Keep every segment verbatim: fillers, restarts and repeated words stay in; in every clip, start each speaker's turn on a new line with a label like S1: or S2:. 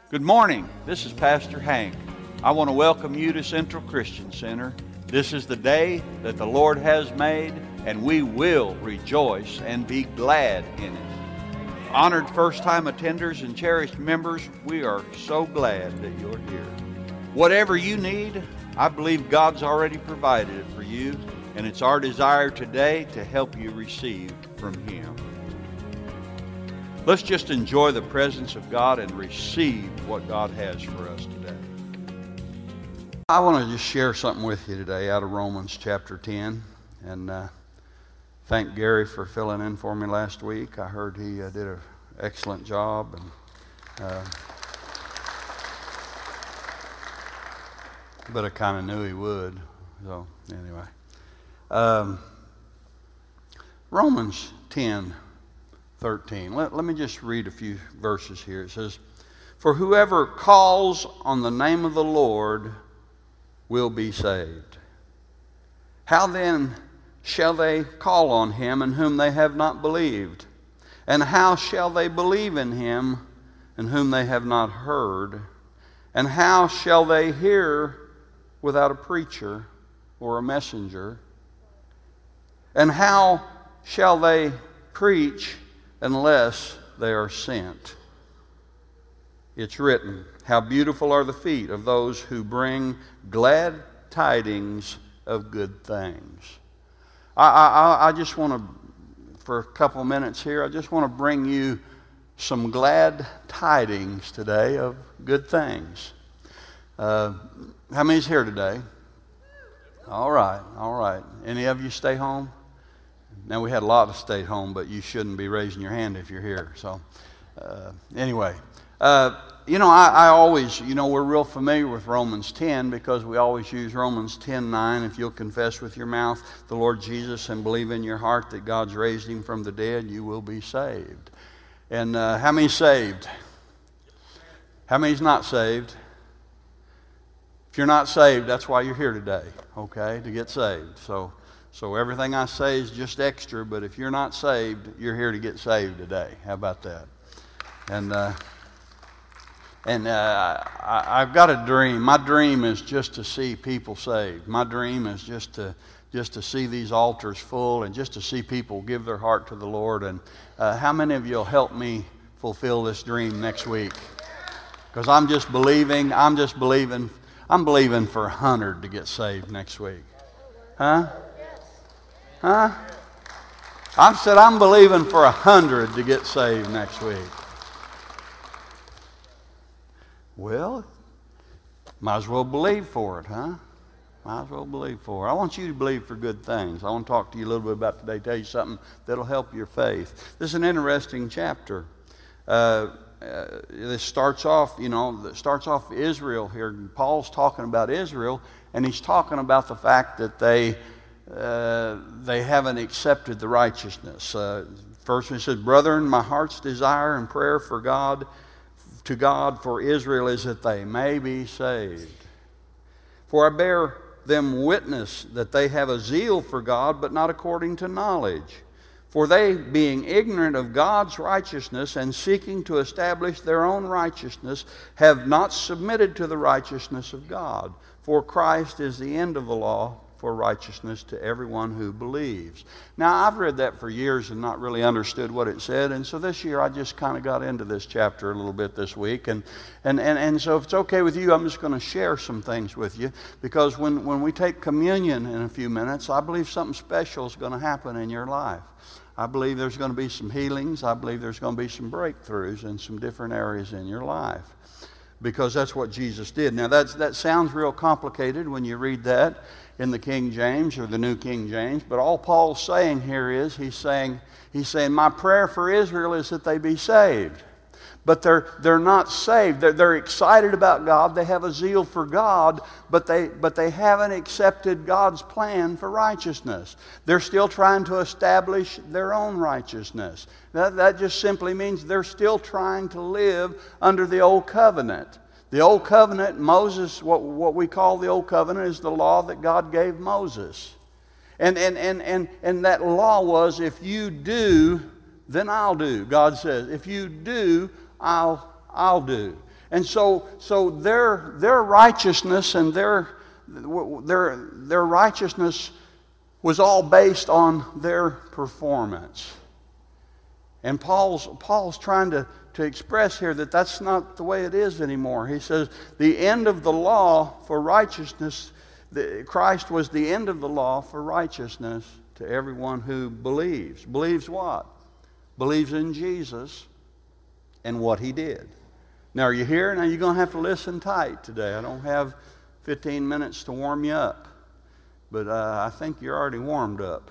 S1: Good morning. This is Pastor Hank. I want to welcome you to Central Christian Center. This is the day that the Lord has made, and we will rejoice and be glad in it. Honored first-time attenders and cherished members, we are so glad that you're here. Whatever you need, I believe God's already provided it for you, and it's our desire today to help you receive from Him. Let's just enjoy the presence of God and receive what God has for us today. I want to just share something with you today out of Romans chapter ten. And uh, thank Gary for filling in for me last week. I heard he uh, did an excellent job. And, uh, but I kind of knew he would. So anyway. Um, Romans ten. thirteen. Let, let me just read a few verses here. It says, "For whoever calls on the name of the Lord will be saved. How then shall they call on him in whom they have not believed? And how shall they believe in him in whom they have not heard? And how shall they hear without a preacher or a messenger? And how shall they preach unless they are sent? It's written, how beautiful are the feet of those who bring glad tidings of good things." I, I, I just want to, for a couple of minutes here, I just want to bring you some glad tidings today of good things. Uh, how many's here today? All right, all right. Any of you stay home? Now, we had a lot of stay home, but you shouldn't be raising your hand if you're here. So, uh, anyway, uh, you know, I, I always, you know, we're real familiar with Romans ten because we always use Romans ten nine. If you'll confess with your mouth the Lord Jesus and believe in your heart that God's raised him from the dead, you will be saved. And uh, how many saved? How many's not saved? If you're not saved, that's why you're here today, okay, to get saved. So. So everything I say is just extra, but if you're not saved, you're here to get saved today. How about that? And uh, and uh, I, I've got a dream. My dream is just to see people saved. My dream is just to just to see these altars full and just to see people give their heart to the Lord. And uh, how many of you will help me fulfill this dream next week? Because I'm just believing. I'm just believing. I'm believing for a hundred to get saved next week. Huh? Huh? I said I'm believing for a hundred to get saved next week. Well, might as well believe for it, huh? Might as well believe for it. I want you to believe for good things. I want to talk to you a little bit about today, tell you something that'll help your faith. This is an interesting chapter. Uh, uh, this starts off, you know, it starts off Israel here. Paul's talking about Israel, and he's talking about the fact that they Uh, they haven't accepted the righteousness. Uh, first he says, "Brethren, my heart's desire and prayer for God, to God for Israel is that they may be saved. For I bear them witness that they have a zeal for God, but not according to knowledge. For they, being ignorant of God's righteousness and seeking to establish their own righteousness, have not submitted to the righteousness of God. For Christ is the end of the law for righteousness to everyone who believes." Now, I've read that for years and not really understood what it said, and so this year I just kind of got into this chapter a little bit this week, and and, and, and so if it's okay with you, I'm just going to share some things with you, because when, when we take communion in a few minutes, I believe something special is going to happen in your life. I believe there's going to be some healings. I believe there's going to be some breakthroughs in some different areas in your life, because that's what Jesus did. Now, that's, that sounds real complicated when you read that in the King James or the New King James, but all Paul's saying here is, he's saying, he's saying, my prayer for Israel is that they be saved. But they're, they're not saved. They're, they're excited about God. They have a zeal for God, but they, but they haven't accepted God's plan for righteousness. They're still trying to establish their own righteousness. That, that just simply means they're still trying to live under the old covenant. The old covenant, Moses, what, what we call the old covenant, is the law that God gave Moses. And, and, and, and, and that law was, if you do, then I'll do. God says, if you do, I'll, I'll do. And so, so their, their righteousness and their, their, their righteousness was all based on their performance. And Paul's, Paul's trying to, to express here that that's not the way it is anymore. He says the end of the law for righteousness, the, Christ was the end of the law for righteousness to everyone who believes. Believes what? Believes in Jesus and what he did. Now, are you here? Now, you're going to have to listen tight today. I don't have fifteen minutes to warm you up, but uh, I think you're already warmed up.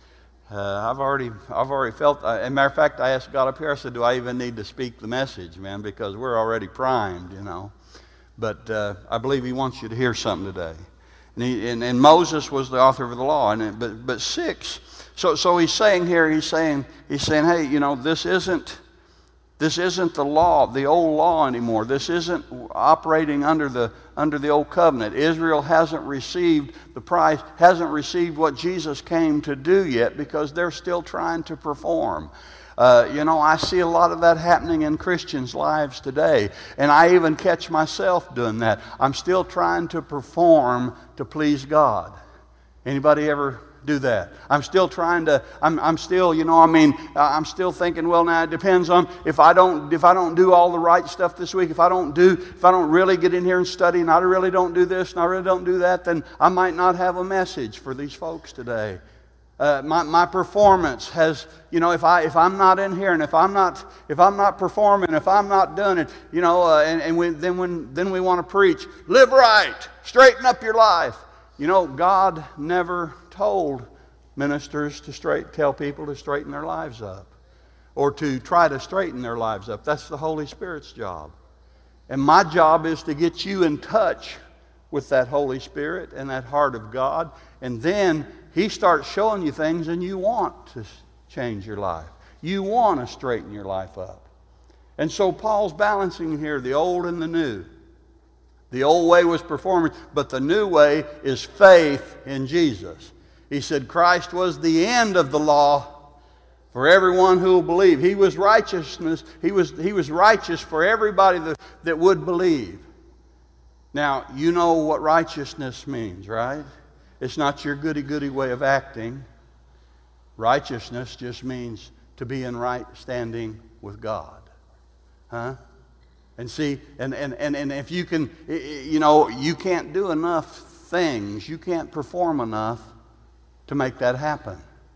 S1: Uh, I've already, I've already felt. Uh, as a matter of fact, I asked God up here. I said, "Do I even need to speak the message, man? Because we're already primed, you know." But uh, I believe He wants you to hear something today. And, he, and, and Moses was the author of the law, and it, but but six. So so he's saying here. He's saying he's saying, hey, you know, this isn't. This isn't the law, the old law anymore. This isn't operating under the under the old covenant. Israel hasn't received the price, hasn't received what Jesus came to do yet, because they're still trying to perform. Uh, you know, I see a lot of that happening in Christians' lives today, and I even catch myself doing that. I'm still trying to perform to please God. Anybody ever do that? I'm still trying to, I'm, I'm still, you know, I mean, I'm still thinking, well, now it depends on if I don't, if I don't do all the right stuff this week, if I don't do, if I don't really get in here and study, and I really don't do this, and I really don't do that, then I might not have a message for these folks today. Uh, my, my performance has, you know, if I if I'm not in here, and if I'm not if I'm not performing, if I'm not doing it, you know, uh, and, and we, then when then we want to preach, live right, straighten up your life. You know, God never told ministers to straight, tell people to straighten their lives up or to try to straighten their lives up. That's the Holy Spirit's job. And my job is to get you in touch with that Holy Spirit and that heart of God. And then He starts showing you things, and you want to change your life. You want to straighten your life up. And so Paul's balancing here the old and the new. The old way was performance, but the new way is faith in Jesus. He said Christ was the end of the law for everyone who will believe. He was righteousness. He was, he was righteous for everybody that, that would believe. Now, you know what righteousness means, right? It's not your goody-goody way of acting. Righteousness just means to be in right standing with God. Huh? And see, and, and, and, and if you can, you know, you can't do enough things. You can't perform enough to make that happen.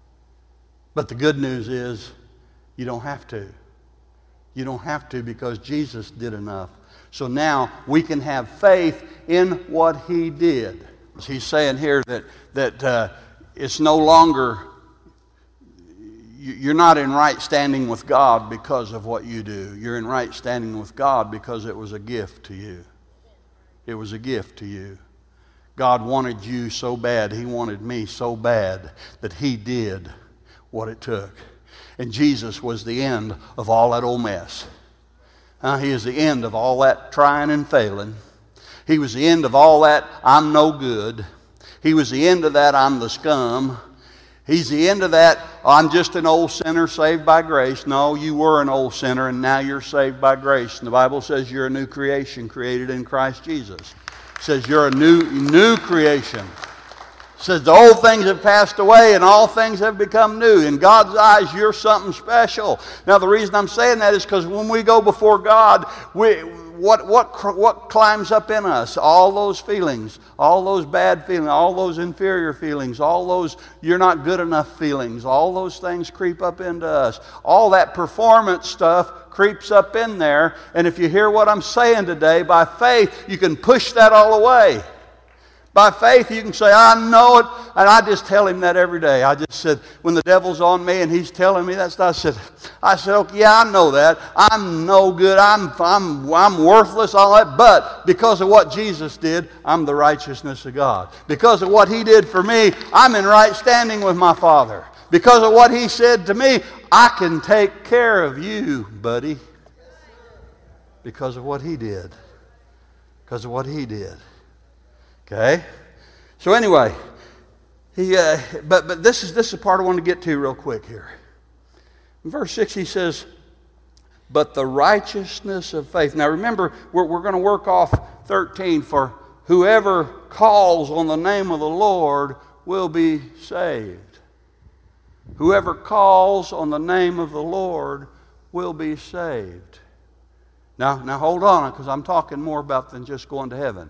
S1: But the good news is you don't have to. You don't have to, because Jesus did enough. So now we can have faith in what He did. He's saying here that, that uh, it's no longer, you're not in right standing with God because of what you do. You're in right standing with God because it was a gift to you. It was a gift to you. God wanted you so bad, He wanted me so bad, that He did what it took. And Jesus was the end of all that old mess. Uh, he is the end of all that trying and failing. He was the end of all that I'm no good. He was the end of that I'm the scum. He's the end of that I'm just an old sinner saved by grace. No, you were an old sinner, and now you're saved by grace. And the Bible says you're a new creation created in Christ Jesus. It says you're a new, new creation. It says the old things have passed away and all things have become new. In God's eyes, you're something special. Now, the reason I'm saying that is because when we go before God, we, what, what, what climbs up in us? All those feelings, all those bad feelings, all those inferior feelings, all those you're not good enough feelings, all those things creep up into us. All that performance stuff creeps up in there. And if you hear what I'm saying today, by faith, you can push that all away. By faith, you can say, I know it. And I just tell him that every day. I just said, when the devil's on me and he's telling me that stuff, I said, I said, okay, yeah, I know that. I'm no good. I'm, I'm, I'm worthless, all that. But because of what Jesus did, I'm the righteousness of God. Because of what He did for me, I'm in right standing with my Father. Because of what He said to me, I can take care of you, buddy. Because of what He did. Because of what He did. Okay? So anyway, he, uh, but, but this is this is the part I want to get to real quick here. In verse six he says, but the righteousness of faith. Now remember, we're, we're going to work off thirteen. For whoever calls on the name of the Lord will be saved. Whoever calls on the name of the Lord will be saved. Now, now hold on, because I'm talking more about than just going to heaven.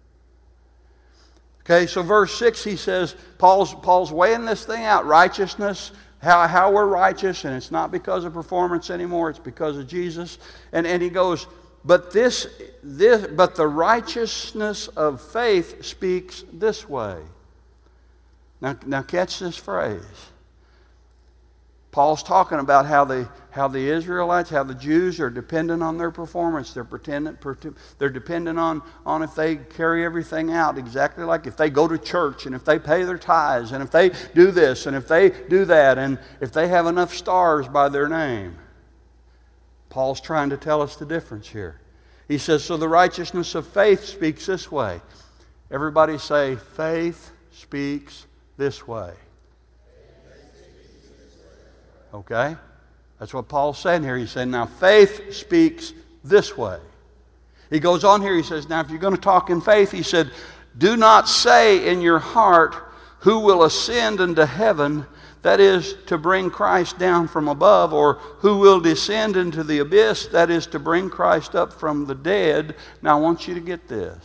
S1: Okay, so verse six, he says, Paul's, Paul's weighing this thing out, righteousness, how, how we're righteous, and it's not because of performance anymore, it's because of Jesus. And, and he goes, but this, this, but the righteousness of faith speaks this way. Now, now catch this phrase. Paul's talking about how the, how the Israelites, how the Jews are dependent on their performance. They're, pretendent, they're dependent on, on if they carry everything out exactly like if they go to church and if they pay their tithes and if they do this and if they do that and if they have enough stars by their name. Paul's trying to tell us the difference here. He says, so the righteousness of faith speaks this way. Everybody say, faith speaks this way. Okay? That's what Paul's saying here. He's saying, now faith speaks this way. He goes on here, he says, now if you're going to talk in faith, he said, do not say in your heart, who will ascend into heaven, that is to bring Christ down from above, or who will descend into the abyss, that is to bring Christ up from the dead. Now I want you to get this,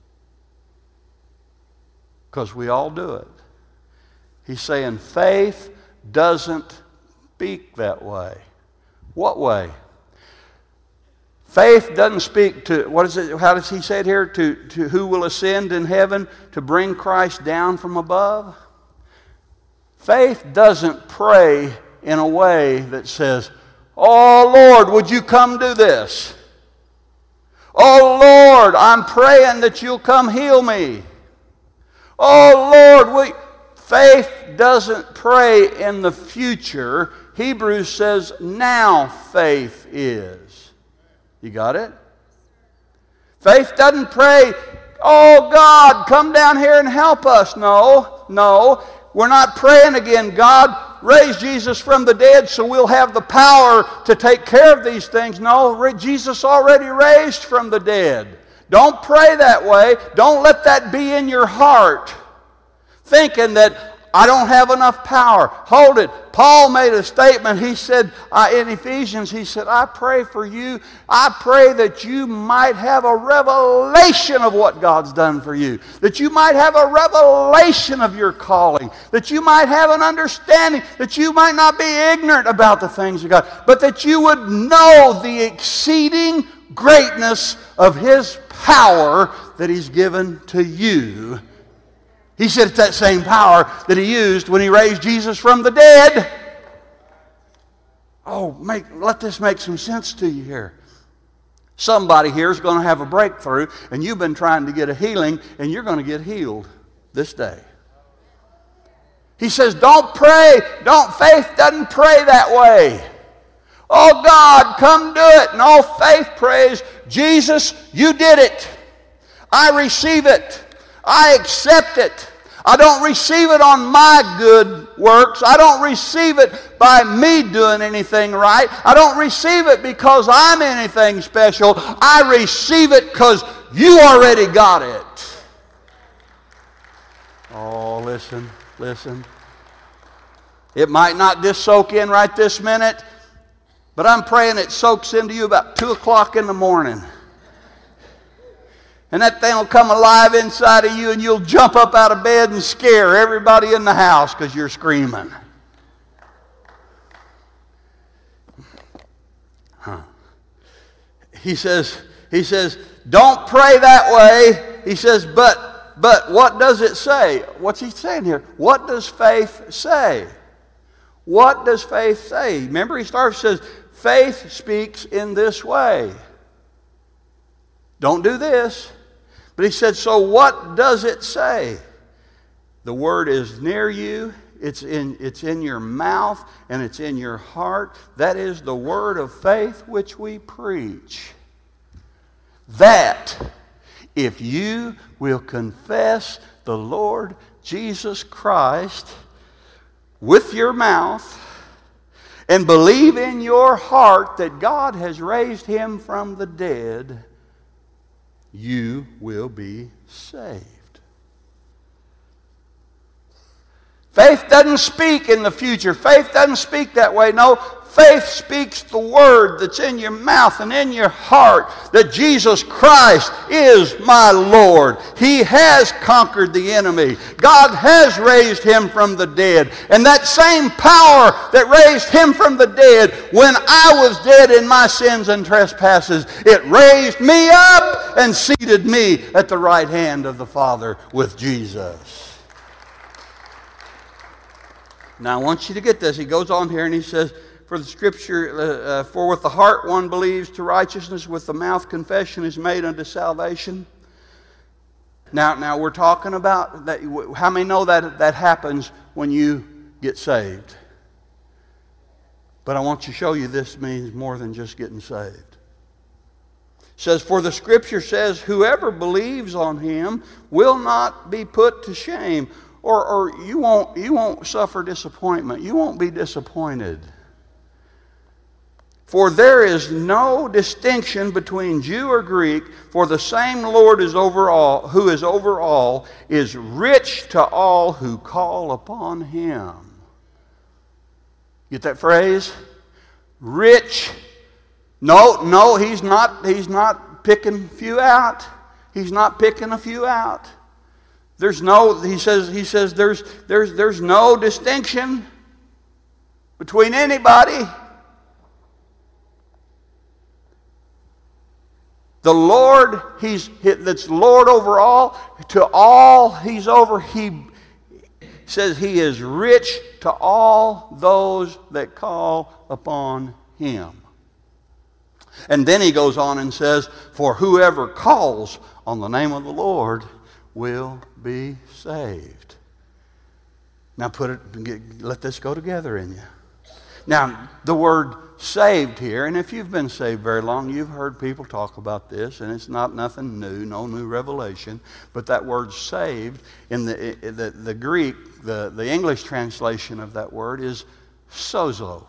S1: because we all do it. He's saying faith doesn't speak that way. What way? Faith doesn't speak to, what is it, how does he say it here? To, to who will ascend in heaven to bring Christ down from above? Faith doesn't pray in a way that says, oh Lord, would you come do this? Oh Lord, I'm praying that you'll come heal me. Oh Lord, will you? Faith doesn't pray in the future. Hebrews says now faith is. You got it? Faith doesn't pray, oh God, come down here and help us. No, no. We're not praying again, God, raise Jesus from the dead so we'll have the power to take care of these things. No, Jesus already raised from the dead. Don't pray that way. Don't let that be in your heart, thinking that I don't have enough power. Hold it. Paul made a statement. He said uh, in Ephesians, he said, I pray for you. I pray that you might have a revelation of what God's done for you. That you might have a revelation of your calling. That you might have an understanding. That you might not be ignorant about the things of God. But that you would know the exceeding greatness of His power that He's given to you. He said it's that same power that He used when He raised Jesus from the dead. Oh, make, let this make some sense to you here. Somebody here is going to have a breakthrough, and you've been trying to get a healing, and you're going to get healed this day. He says, don't pray. Don't, faith doesn't pray that way. Oh, God, come do it. No, faith prays, Jesus, you did it. I receive it. I accept it. I don't receive it on my good works. I don't receive it by me doing anything right. I don't receive it because I'm anything special. I receive it because you already got it. Oh, listen, listen. It might not just soak in right this minute, but I'm praying it soaks into you about two o'clock in the morning. And that thing will come alive inside of you, and you'll jump up out of bed and scare everybody in the house because you're screaming. Huh. He says, he says, don't pray that way. He says, but, but what does it say? What's he saying here? What does faith say? What does faith say? Remember, he starts, says, faith speaks in this way. Don't do this. But he said, so what does it say? The word is near you. It's in, it's in your mouth and it's in your heart. That is the word of faith which we preach. That if you will confess the Lord Jesus Christ with your mouth and believe in your heart that God has raised him from the dead, you will be saved. Faith doesn't speak in the future. Faith doesn't speak that way. No, faith speaks the word that's in your mouth and in your heart, that Jesus Christ is my Lord. He has conquered the enemy. God has raised him from the dead. And that same power that raised him from the dead, when I was dead in my sins and trespasses, it raised me up and seated me at the right hand of the Father with Jesus. Now I want you to get this. He goes on here and he says, for the scripture, uh, uh, for with the heart one believes to righteousness, with the mouth confession is made unto salvation. Now, now we're talking about that. How many know that that happens when you get saved? But I want to show you this means more than just getting saved. It says, for the scripture says, whoever believes on him will not be put to shame. Or, or you won't, you won't suffer disappointment. You won't be disappointed. For there is no distinction between Jew or Greek, for the same Lord is over all, who is over all, is rich to all who call upon him. Get that phrase? Rich. No, no, he's not, he's not picking a few out. He's not picking a few out. There's no, he says, he says there's, there's, there's no distinction between anybody. The Lord, he's, that's Lord over all, to all he's over, he says he is rich to all those that call upon him. And then he goes on and says, for whoever calls on the name of the Lord will be saved. Now put it, get, let this go together in you. Now, the word saved here, and if you've been saved very long, you've heard people talk about this, and it's not nothing new, no new revelation, but that word saved, in the, the, the Greek, the, the English translation of that word is sozo.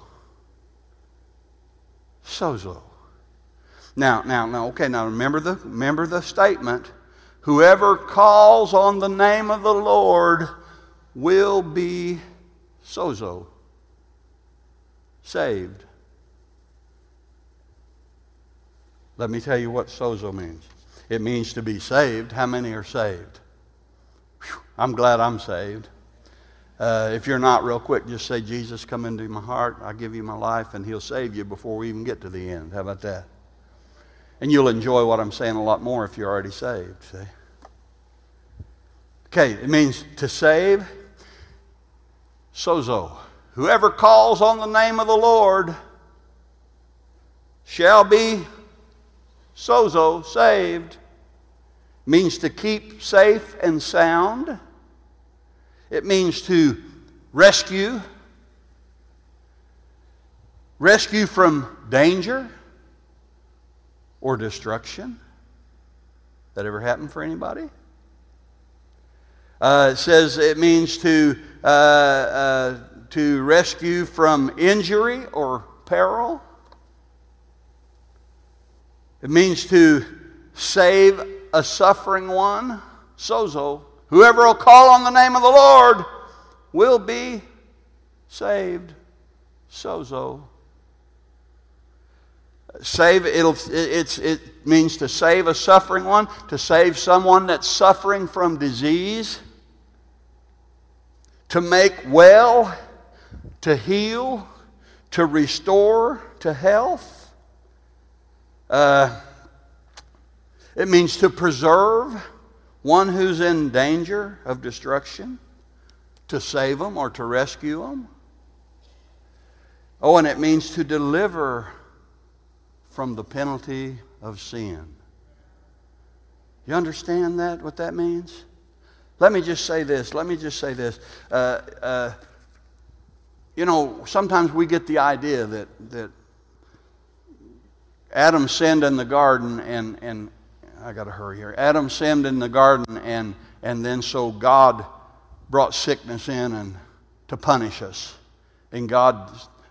S1: Sozo. Now, now, now, okay, now remember the, remember the statement. Whoever calls on the name of the Lord will be sozo, saved. Let me tell you what sozo means. It means to be saved. How many are saved? Whew, I'm glad I'm saved. Uh, if you're not, real quick, just say, Jesus, come into my heart. I give you my life, and he'll save you before we even get to the end. How about that? And you'll enjoy what I'm saying a lot more if you're already saved. See? Okay, it means to save. Sozo. Whoever calls on the name of the Lord shall be sozo, saved. Means to keep safe and sound. It means to rescue. Rescue from danger or destruction. That ever happened for anybody? Uh, it says it means to uh, uh, to rescue from injury or peril. It means to save a suffering one. Sozo. Whoever will call on the name of the Lord will be saved. Sozo. Save, it'll, it's, it means to save a suffering one, to save someone that's suffering from disease, to make well, to heal, to restore to health. Uh, it means to preserve one who's in danger of destruction, to save them or to rescue them. Oh, and it means to deliver from the penalty of sin. You understand that, what that means? Let me just say this. Let me just say this. Uh, uh, you know, sometimes we get the idea that, that Adam sinned in the garden and, and I got to hurry here. Adam sinned in the garden and, and then so God brought sickness in and to punish us. And God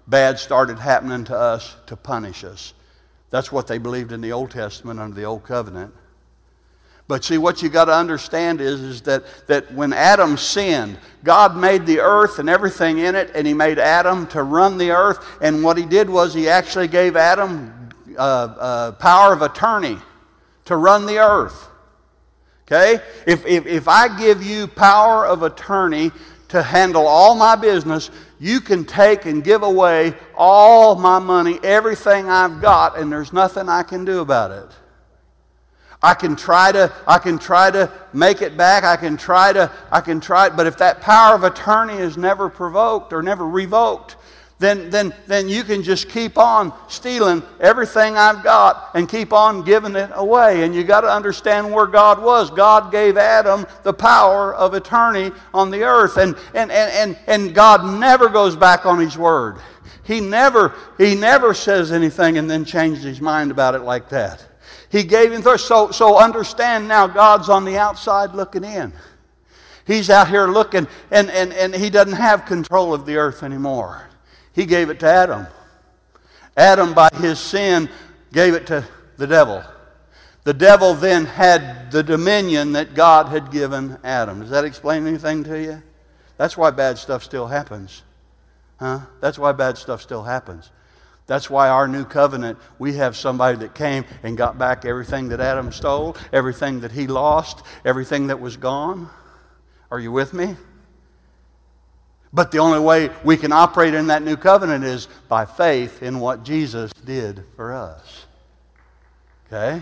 S1: bad started happening to us to punish us. That's what they believed in the Old Testament under the Old Covenant. But see, what you got to understand is, is that, that when Adam sinned, God made the earth and everything in it, and He made Adam to run the earth. And what He did was He actually gave Adam uh, uh, power of attorney to run the earth. Okay? If, if, if I give you power of attorney to handle all my business, you can take and give away all my money, everything I've got, and there's nothing I can do about it. I can try to, I can try to make it back. I can try to, I can try it. But if that power of attorney is never provoked or never revoked, then, then, then you can just keep on stealing everything I've got and keep on giving it away. And you got to understand where God was. God gave Adam the power of attorney on the earth, and and and and, and God never goes back on His word. He never, He never says anything and then changes His mind about it like that. He gave him thirst. So, so understand now, God's on the outside looking in. He's out here looking, and, and, and He doesn't have control of the earth anymore. He gave it to Adam. Adam, by his sin, gave it to the devil. The devil then had the dominion that God had given Adam. Does that explain anything to you? That's why bad stuff still happens. Huh? That's why bad stuff still happens. That's why our new covenant, we have somebody that came and got back everything that Adam stole, everything that he lost, everything that was gone. Are you with me? But the only way we can operate in that new covenant is by faith in what Jesus did for us. Okay?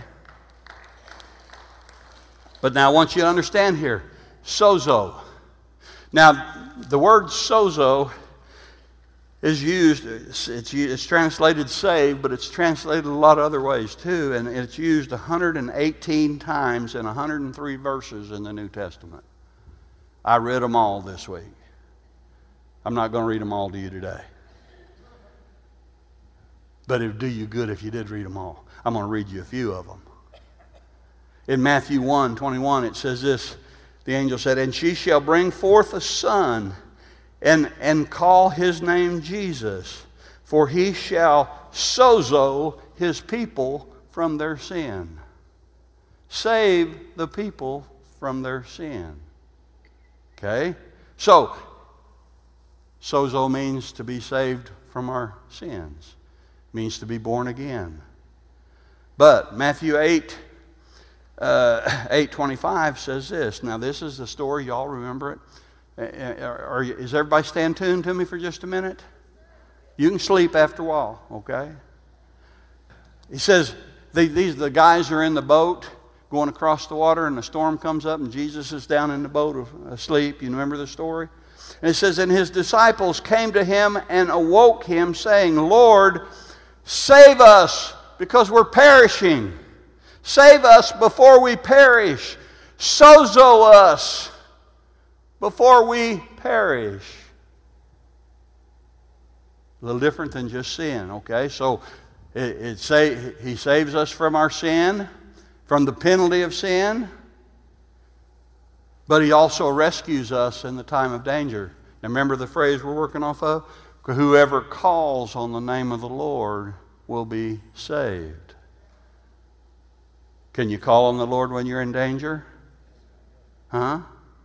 S1: But now I want you to understand here, sozo. Now, the word sozo is used, it's, it's, it's translated saved, but it's translated a lot of other ways too, and it's used one hundred eighteen times in one hundred three verses in the New Testament. I read them all this week. I'm not going to read them all to you today. But it would do you good if you did read them all. I'm going to read you a few of them. In Matthew one twenty-one, it says this, the angel said, "And she shall bring forth a son, And, and call his name Jesus, for he shall sozo his people from their sin." Save the people from their sin. Okay? So, sozo means to be saved from our sins. Means to be born again. But Matthew eight, uh, eight twenty-five says this. Now this is the story, y'all remember it. Are you, is everybody staying tuned to me for just a minute? You can sleep after a while, okay? He says, they, these the guys are in the boat going across the water, and the storm comes up, and Jesus is down in the boat asleep. You remember the story? And it says, "And his disciples came to him and awoke him, saying, Lord, save us, because we're perishing. Save us before we perish. Sozo us before we perish." A little different than just sin, okay? So it, it say, He saves us from our sin, from the penalty of sin, but He also rescues us in the time of danger. Now remember the phrase we're working off of? Whoever calls on the name of the Lord will be saved. Can you call on the Lord when you're in danger? Huh?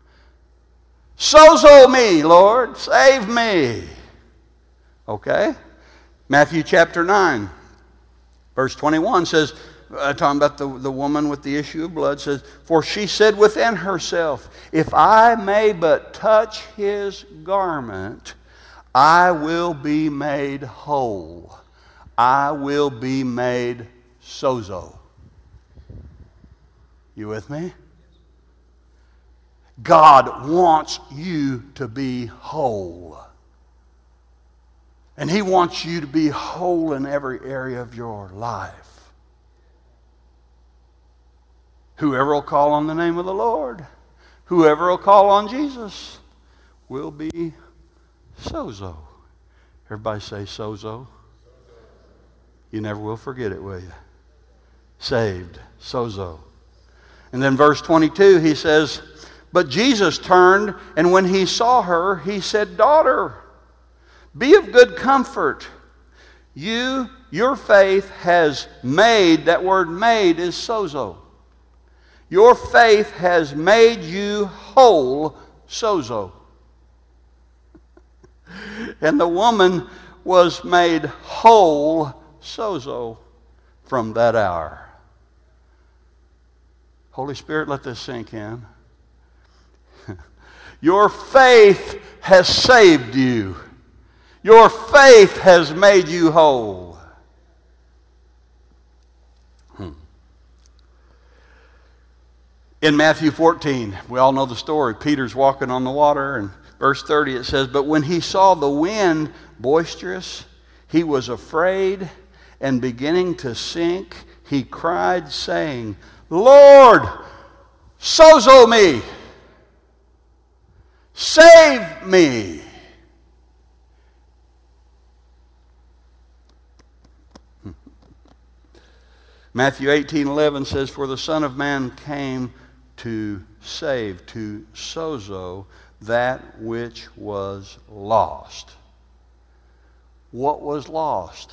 S1: Sozo me, Lord, save me. Okay? Matthew chapter nine, verse twenty-one says, uh, talking about the, the woman with the issue of blood, says, "For she said within herself, if I may but touch his garment, I will be made whole. I will be made sozo." You with me? God wants you to be whole. And He wants you to be whole in every area of your life. Whoever will call on the name of the Lord, whoever will call on Jesus, will be sozo. Everybody say sozo. You never will forget it, will you? Saved, sozo. And then verse twenty-two, he says, "But Jesus turned, and when He saw her, He said, Daughter, Be of good comfort. You, your faith has made, that word made is sozo. Your faith has made you whole, sozo. And the woman was made whole, sozo, from that hour. Holy Spirit, let this sink in. Your faith has saved you. Your faith has made you whole. Hmm. In Matthew fourteen, we all know the story. Peter's walking on the water, and verse thirty it says, "But when he saw the wind boisterous, he was afraid, and beginning to sink, he cried, saying, Lord, sozo me! Save me!" Matthew eighteen eleven says, "For the Son of Man came to save," to sozo, "that which was lost." What was lost?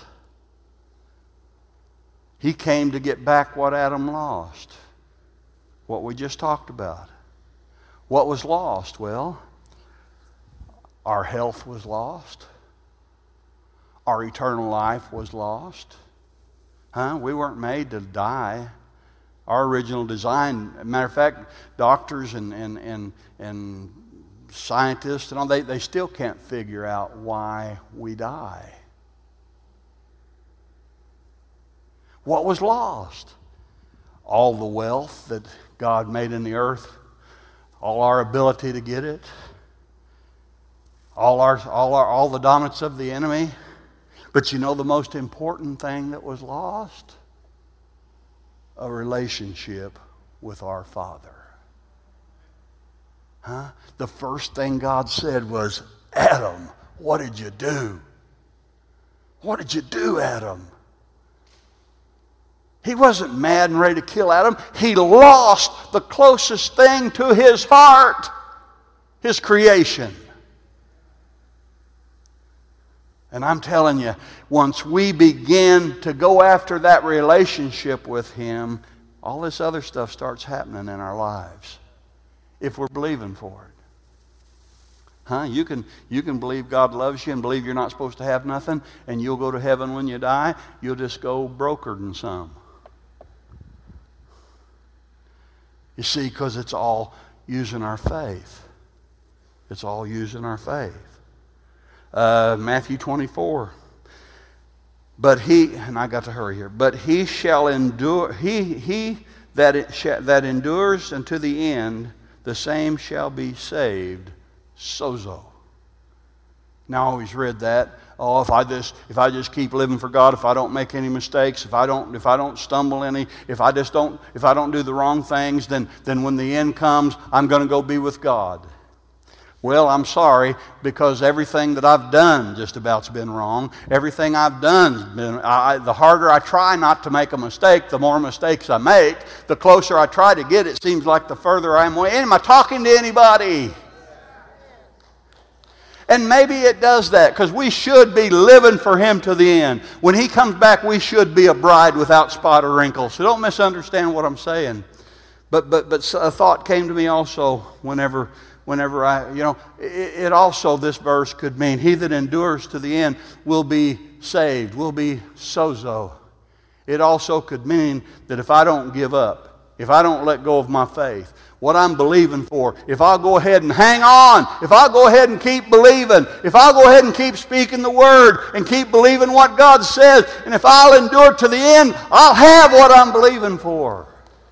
S1: He came to get back what Adam lost. What we just talked about. What was lost? Well, our health was lost. Our eternal life was lost. Huh? We weren't made to die. Our original design, matter of fact, doctors and, and, and, and scientists and all, they, they still can't figure out why we die. What was lost? All the wealth that God made in the earth, all our ability to get it, all our, all our, all the dominance of the enemy. But you know the most important thing that was lost? A relationship with our Father. Huh? The first thing God said was, Adam, what did you do? What did you do, Adam? He wasn't mad and ready to kill Adam. He lost the closest thing to his heart, his creation. And I'm telling you, once we begin to go after that relationship with Him, all this other stuff starts happening in our lives. If we're believing for it. Huh? You can, you can believe God loves you and believe you're not supposed to have nothing, and you'll go to heaven when you die. You'll just go brokered in some. You see, because it's all using our faith. It's all using our faith. Uh, Matthew twenty-four. But he, and I got to hurry here. But he shall endure, he, he that, it sh- that endures unto the end, the same shall be saved. Sozo. Now I always read that. Oh, if I just if I just keep living for God, if I don't make any mistakes, if I don't if I don't stumble any, if I just don't if I don't do the wrong things, then then when the end comes, I'm going to go be with God. Well, I'm sorry, because everything that I've done just about's been wrong. Everything I've done's been, I, the harder I try not to make a mistake, the more mistakes I make. The closer I try to get, it seems like the further I'm away. Am I talking to anybody? And maybe it does that, because we should be living for Him to the end. When He comes back, we should be a bride without spot or wrinkle. So don't misunderstand what I'm saying. But but but a thought came to me also whenever whenever I, you know, it, it also, this verse could mean, he that endures to the end will be saved, will be sozo. It also could mean that if I don't give up, if I don't let go of my faith, what I'm believing for, if I'll go ahead and hang on, if I'll go ahead and keep believing, if I'll go ahead and keep speaking the Word and keep believing what God says, and if I'll endure to the end, I'll have what I'm believing for.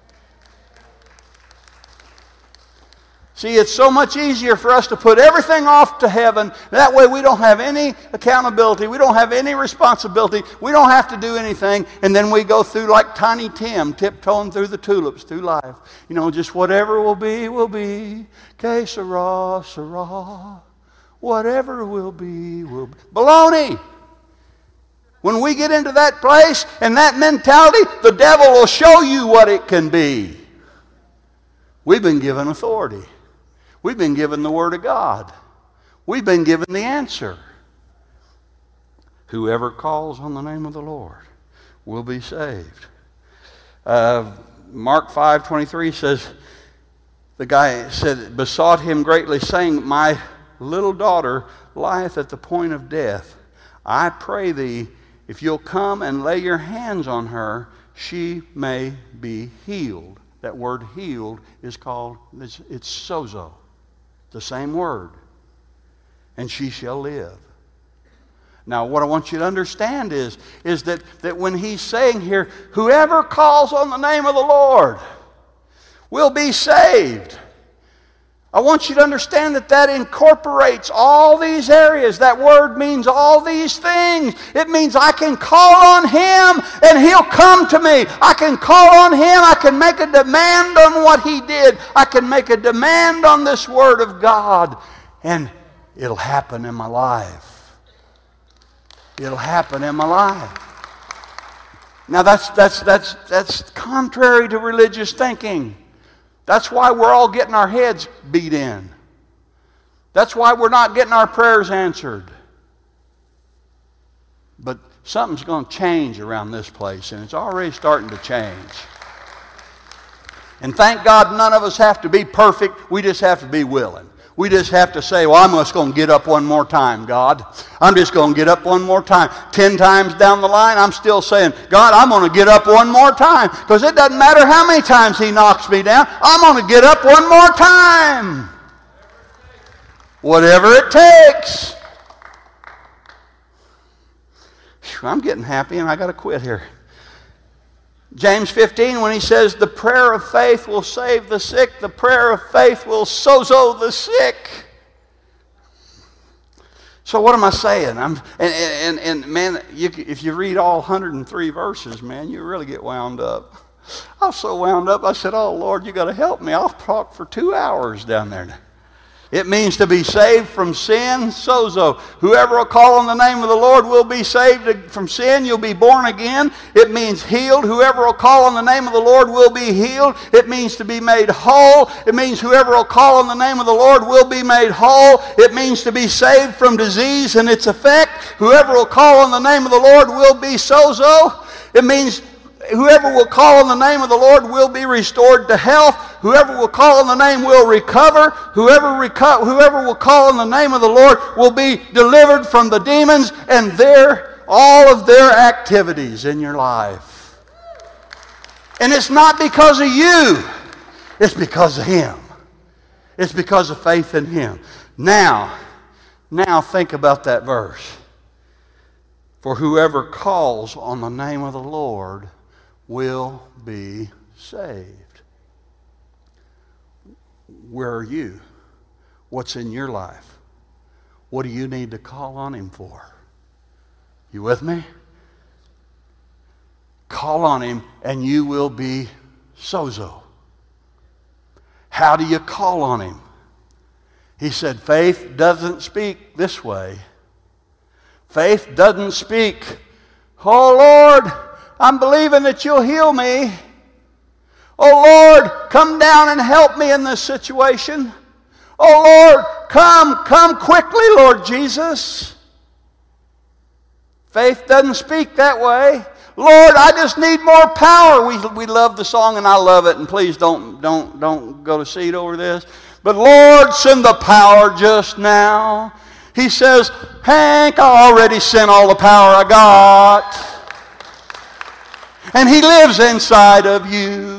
S1: See, it's so much easier for us to put everything off to heaven. That way we don't have any accountability. We don't have any responsibility. We don't have to do anything. And then we go through like Tiny Tim, tiptoeing through the tulips through life. You know, just whatever will be, will be. Que sera, sera. Whatever will be, will be. Baloney! When we get into that place and that mentality, the devil will show you what it can be. We've been given authority. We've been given the Word of God. We've been given the answer. Whoever calls on the name of the Lord will be saved. Uh, Mark five twenty-three says, the guy said, besought him greatly, saying, my little daughter lieth at the point of death. I pray thee, if you'll come and lay your hands on her, she may be healed. That word healed is called, it's, it's sozo, the same word. And she shall live. Now, what I want you to understand is, is that, that when he's saying here, whoever calls on the name of the Lord will be saved. I want you to understand that that incorporates all these areas. That word means all these things. It means I can call on Him and He'll come to me. I can call on Him. I can make a demand on what He did. I can make a demand on this Word of God. And it'll happen in my life. It'll happen in my life. Now that's, that's, that's, that's contrary to religious thinking. That's why we're all getting our heads beat in. That's why we're not getting our prayers answered. But something's going to change around this place, and it's already starting to change. And thank God none of us have to be perfect. We just have to be willing. We just have to say, well, I'm just going to get up one more time, God. I'm just going to get up one more time. Ten times down the line, I'm still saying, God, I'm going to get up one more time. Because it doesn't matter how many times He knocks me down. I'm going to get up one more time. Whatever it takes. Whew, I'm getting happy and I got to quit here. James fifteen, when he says, the prayer of faith will save the sick, the prayer of faith will sozo the sick. So what am I saying? I'm, and, and, and man, you, if you read all one hundred three verses, man, you really get wound up. I was so wound up, I said, oh, Lord, you got to help me. I'll talk for two hours down there. It means to be saved from sin, sozo. Whoever will call on the name of the Lord will be saved from sin. You'll be born again. It means healed. Whoever will call on the name of the Lord will be healed. It means to be made whole. It means whoever will call on the name of the Lord will be made whole. It means to be saved from disease and its effect. Whoever will call on the name of the Lord will be sozo. It means whoever will call on the name of the Lord will be restored to health. Whoever will call on the name will recover. Whoever, reco- whoever will call on the name of the Lord will be delivered from the demons and their, all of their activities in your life. And it's not because of you. It's because of Him. It's because of faith in Him. Now, now think about that verse. For whoever calls on the name of the Lord will be saved. Where are you? What's in your life? What do you need to call on Him for? You with me? Call on Him and you will be sozo. How do you call on Him? He said faith doesn't speak this way. Faith doesn't speak, oh Lord, I'm believing that you'll heal me. Oh Lord, come down and help me in this situation. Oh Lord, come, come quickly, Lord Jesus. Faith doesn't speak that way. Lord, I just need more power. We, we love the song and I love it, and please don't, don't, don't go to seed over this. But Lord, send the power just now. He says, Hank, I already sent all the power I got. And He lives inside of you.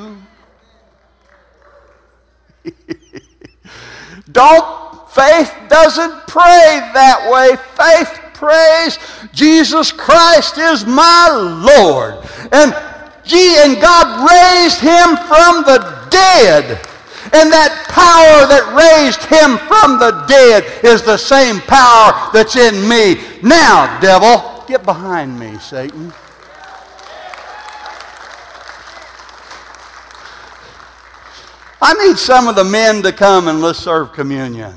S1: Don't, faith doesn't pray that way. Faith prays, Jesus Christ is my Lord. And, gee, and God raised Him from the dead. And that power that raised Him from the dead is the same power that's in me. Now, devil, get behind me, Satan. I need some of the men to come and let's serve communion.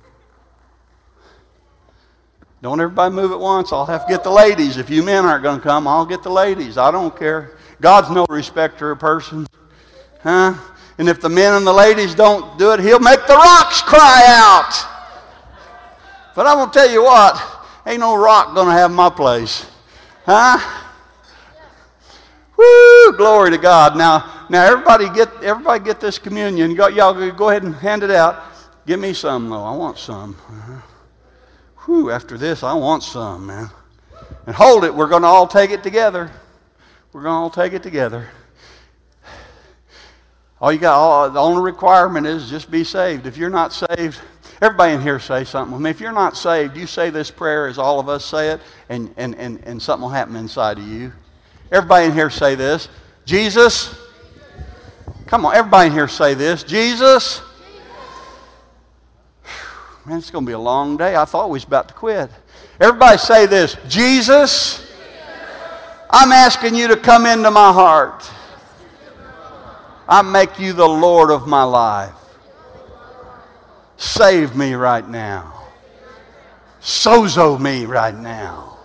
S1: Don't everybody move at once. I'll have to get the ladies. If you men aren't going to come, I'll get the ladies. I don't care. God's no respecter of persons. Huh? And if the men and the ladies don't do it, He'll make the rocks cry out. But I'm going to tell you what, Ain't no rock going to have my place. Huh? Woo! Glory to God. Now, now everybody get everybody get this communion. Y'all go ahead and hand it out. Give me some, though. I want some. Uh-huh. Whew, after this, I want some, man. And hold it. We're going to all take it together. We're going to all take it together. All you got, all, the only requirement is just be saved. If you're not saved, everybody in here say something with me. If you're not saved, you say this prayer as all of us say it, and, and, and, and something will happen inside of you. Everybody in here say this. Jesus. Come on, everybody in here say this. Jesus. Man, it's going to be a long day. I thought we was about to quit. Everybody say this. Jesus, I'm asking you to come into my heart. I make you the Lord of my life. Save me right now. Sozo me right now.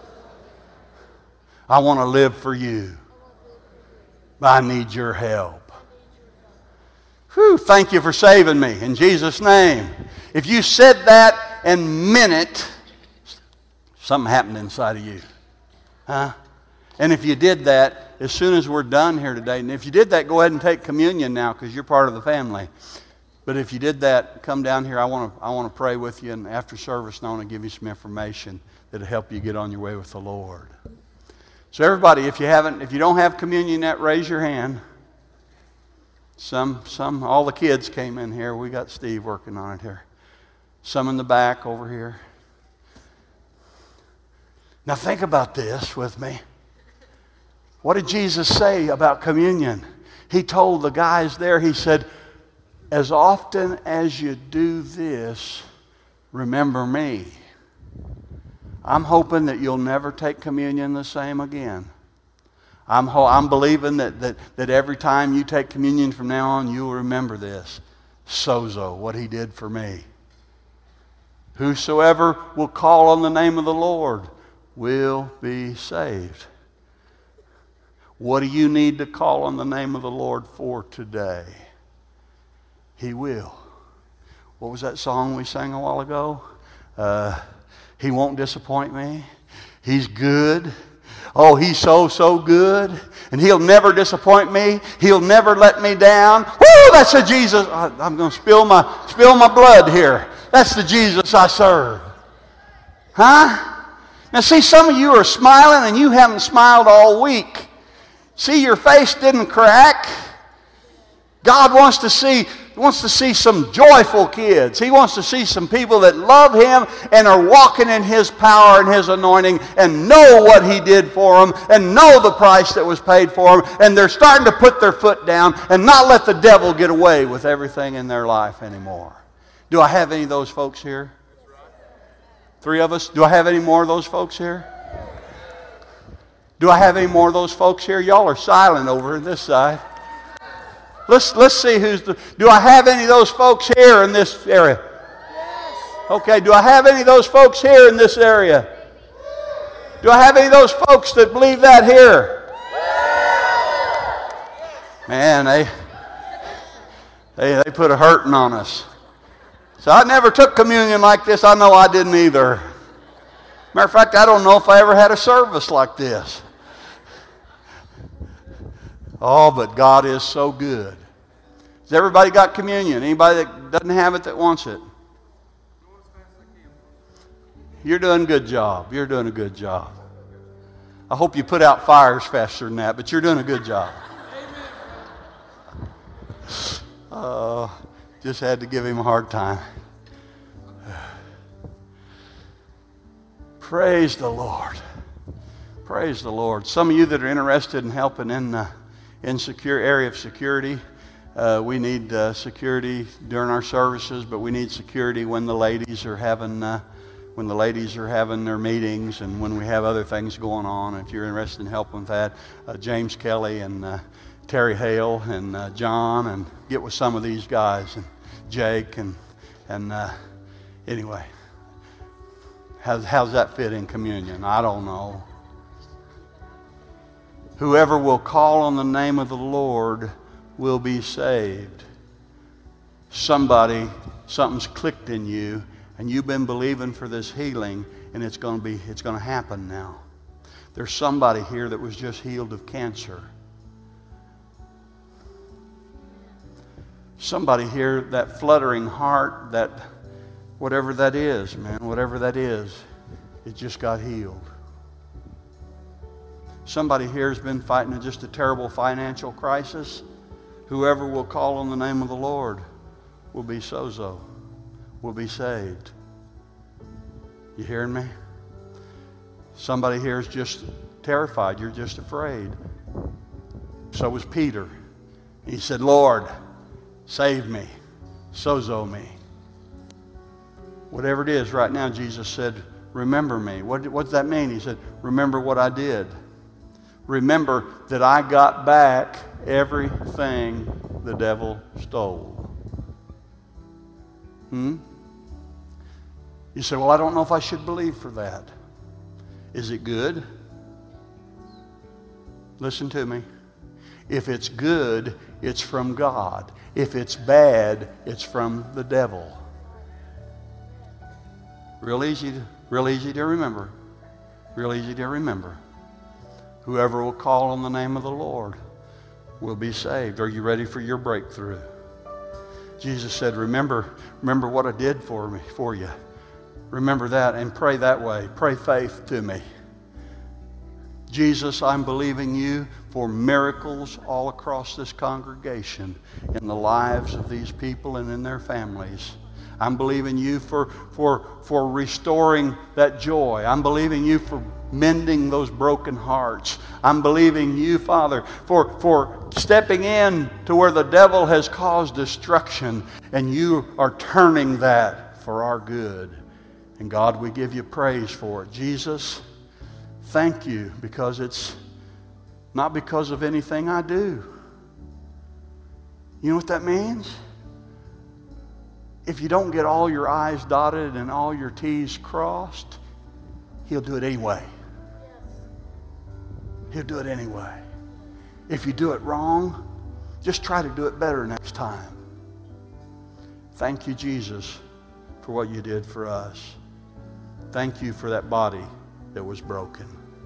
S1: I want to live for you. I need your help. Whew, thank you for saving me in Jesus' name. If you said that and meant it, something happened inside of you. Huh? And if you did that, as soon as we're done here today, and if you did that, go ahead and take communion now because you're part of the family. But if you did that, come down here. I want to I want to pray with you, and after service, I want to give you some information that'll help you get on your way with the Lord. So everybody, if you haven't, if you don't have communion yet, raise your hand. Some, some, all the kids came in here. We got Steve working on it here. Some in the back over here. Now think about this with me. What did Jesus say about communion? He told the guys there, he said, as often as you do this, remember me. I'm hoping that you'll never take communion the same again. I'm, ho- I'm believing that, that, that every time you take communion from now on, you'll remember this. Sozo, what he did for me. Whosoever will call on the name of the Lord will be saved. What do you need to call on the name of the Lord for today? He will. What was that song we sang a while ago? Uh, he won't disappoint me. He's good. Oh, he's so, so good. And he'll never disappoint me. He'll never let me down. Woo, that's the Jesus. I, I'm going to spill my, spill my blood here. That's the Jesus I serve. Huh? Now see, some of you are smiling and you haven't smiled all week. See, your face didn't crack. God wants to see, wants to see some joyful kids. He wants to see some people that love Him and are walking in His power and His anointing and know what He did for them and know the price that was paid for them, and they're starting to put their foot down and not let the devil get away with everything in their life anymore. Do I have any of those folks here? Three of us? Do I have any more of those folks here? Do I have any more of those folks here? Y'all are silent over on this side. Let's, let's see who's the... Do I have any of those folks here in this area? Okay, do I have any of those folks here in this area? Do I have any of those folks that believe that here? Man, they, they, they put a hurting on us. So I never took communion like this. I know I didn't either. Matter of fact, I don't know if I ever had a service like this. Oh, but God is so good. Has everybody got communion? Anybody that doesn't have it that wants it? You're doing a good job. You're doing a good job. I hope you put out fires faster than that, but you're doing a good job. Uh, just had to give him a hard time. Praise the Lord. Praise the Lord. Some of you that are interested in helping in the insecure area of security, uh, we need uh, security during our services, but we need security when the ladies are having uh, when the ladies are having their meetings and when we have other things going on. If you're interested in helping with that, uh, James Kelly and uh, Terry Hale and uh, John, and get with some of these guys and Jake and and uh, anyway, how's how's that fit in communion? I don't know. Whoever will call on the name of the Lord will be saved. Somebody, something's clicked in you, and you've been believing for this healing, And it's going to be, it's going to happen now. There's somebody here that was just healed of cancer. Somebody here, that fluttering heart, that whatever that is, man, whatever that is, it just got healed. Somebody here has been fighting just a terrible financial crisis. Whoever will call on the name of the Lord will be sozo, will be saved. You hearing me? Somebody here is just terrified. You're just afraid. So was Peter. He said, Lord, save me. Sozo me. Whatever it is right now, Jesus said, remember me. What, what does that mean? He said, remember what I did. Remember that I got back everything the devil stole. Hmm? You say, well, I don't know if I should believe for that. Is it good? Listen to me. If it's good, it's from God. If it's bad, it's from the devil. Real easy to, real easy to remember. Real easy to remember. Whoever will call on the name of the Lord will be saved. Are you ready for your breakthrough? Jesus said, remember, remember what I did for me, for you. Remember that and pray that way. Pray faith to me. Jesus, I'm believing you for miracles all across this congregation in the lives of these people and in their families. I'm believing you for, for, for restoring that joy. I'm believing you for mending those broken hearts. I'm believing you, Father, for, for stepping in to where the devil has caused destruction, and you are turning that for our good. And God, we give you praise for it. Jesus, thank you, because it's not because of anything I do. You know what that means? If you don't get all your I's dotted and all your T's crossed, He'll do it anyway. He'll do it anyway. If you do it wrong, just try to do it better next time. Thank you, Jesus, for what you did for us. Thank you for that body that was broken.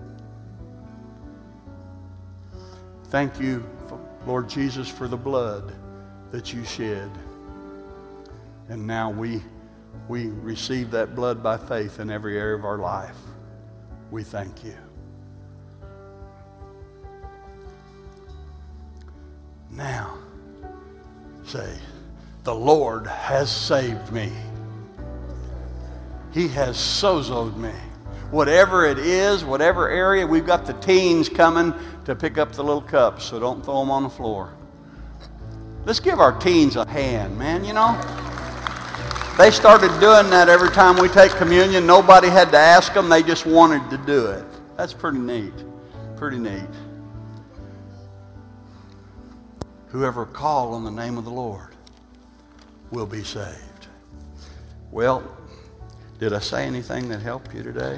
S1: Thank you, Lord Jesus, for the blood that you shed. And now we, we receive that blood by faith in every area of our life. We thank you. Now, say, the Lord has saved me. He has sozoed me. Whatever it is, whatever area, we've got the teens coming to pick up the little cups, so don't throw them on the floor. Let's give our teens a hand, man, you know. They started doing that every time we take communion. Nobody had to ask them. They just wanted to do it. That's pretty neat. Pretty neat. Whoever call on the name of the Lord will be saved. Well, did I say anything that helped you today?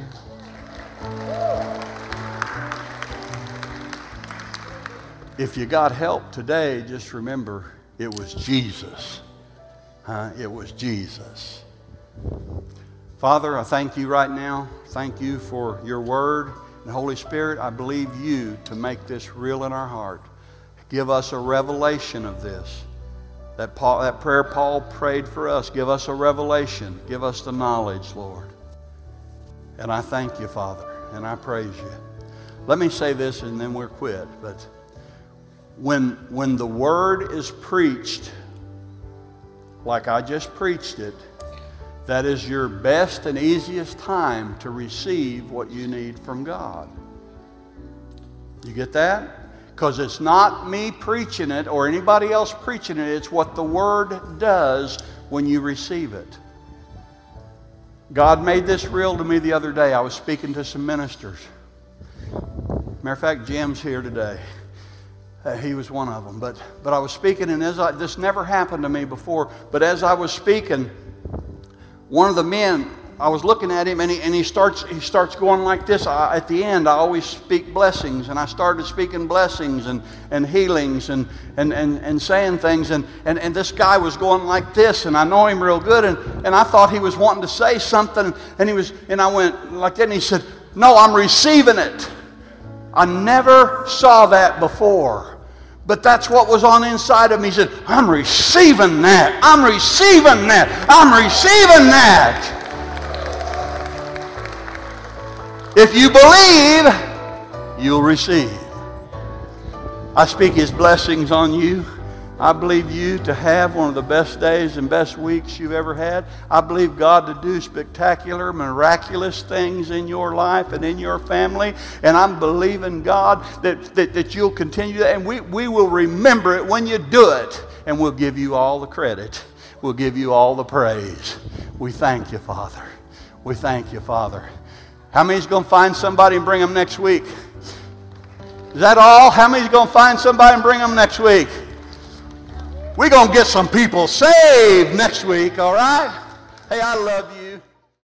S1: If you got help today, just remember it was Jesus. Huh? It was Jesus. Father, I thank you right now. Thank you for your word. And Holy Spirit, I believe you to make this real in our heart. Give us a revelation of this. That, Paul, that prayer Paul prayed for us. Give us a revelation. Give us the knowledge, Lord. And I thank you, Father, and I praise you. Let me say this and then we're quit. But when, when the word is preached, like I just preached it, that is your best and easiest time to receive what you need from God. You get that? Because it's not me preaching it or anybody else preaching it. It's what the Word does when you receive it. God made this real to me the other day. I was speaking to some ministers. Matter of fact, Jim's here today. Uh, he was one of them. But, but I was speaking, and as I, this never happened to me before, but as I was speaking, one of the men, I was looking at him, and he, and he starts he starts going like this. I, at the end, I always speak blessings, and I started speaking blessings and, and healings and, and, and, and saying things, and, and, and this guy was going like this, and I know him real good, and, and I thought he was wanting to say something, and he was, and I went like that, and he said, "No, I'm receiving it." I never saw that before. But that's what was on the inside of me. He said, "I'm receiving that. I'm receiving that. I'm receiving that." If you believe, you'll receive. I speak His blessings on you. I believe you to have one of the best days and best weeks you've ever had. I believe God to do spectacular, miraculous things in your life and in your family. And I'm believing God that, that, that you'll continue that. And we, we will remember it when you do it. And we'll give you all the credit. We'll give you all the praise. We thank you, Father. We thank you, Father. How many's going to find somebody and bring them next week? Is that all? How many's going to find somebody and bring them next week? We're going to get some people saved next week, all right? Hey, I love you.